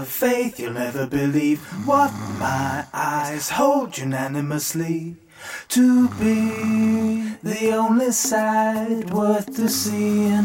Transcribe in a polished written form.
of faith, you'll never believe what my eyes hold unanimously to be the only sight worth the seeing.